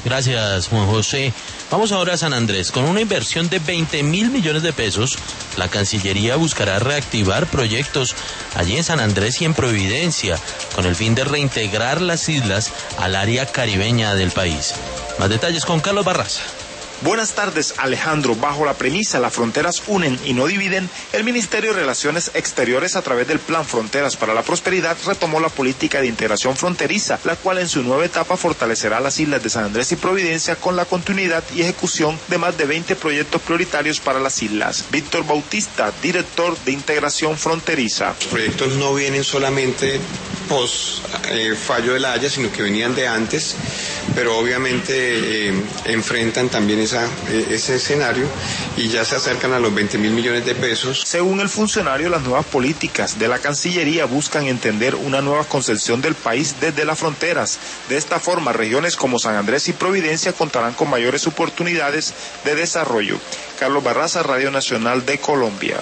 Gracias, Juan José. Vamos ahora a San Andrés. Con una inversión de 20.000 millones de pesos, la Cancillería buscará reactivar proyectos allí en San Andrés y en Providencia, con el fin de reintegrar las islas al área caribeña del país. Más detalles con Carlos Barraza. Buenas tardes, Alejandro. Bajo la premisa "las fronteras unen y no dividen", el Ministerio de Relaciones Exteriores, a través del Plan Fronteras para la Prosperidad, retomó la política de integración fronteriza, la cual en su nueva etapa fortalecerá las islas de San Andrés y Providencia con la continuidad y ejecución de más de 20 proyectos prioritarios para las islas. Víctor Bautista, director de Integración Fronteriza. Los proyectos no vienen solamente post fallo de La Haya, sino que venían de antes, pero obviamente enfrentan también ese escenario y ya se acercan a los 20.000 millones de pesos. Según el funcionario, las nuevas políticas de la Cancillería buscan entender una nueva concepción del país desde las fronteras. De esta forma, regiones como San Andrés y Providencia contarán con mayores oportunidades de desarrollo. Carlos Barraza, Radio Nacional de Colombia.